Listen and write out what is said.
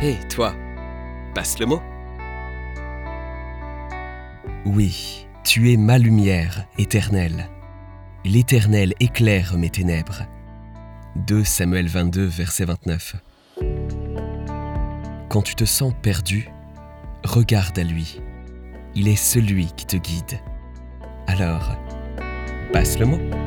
Hé, toi, passe le mot. Oui, tu es ma lumière éternelle. L'Éternel éclaire mes ténèbres. 2 Samuel 22, verset 29. Quand tu te sens perdu, regarde à lui. Il est celui qui te guide. Alors, passe le mot.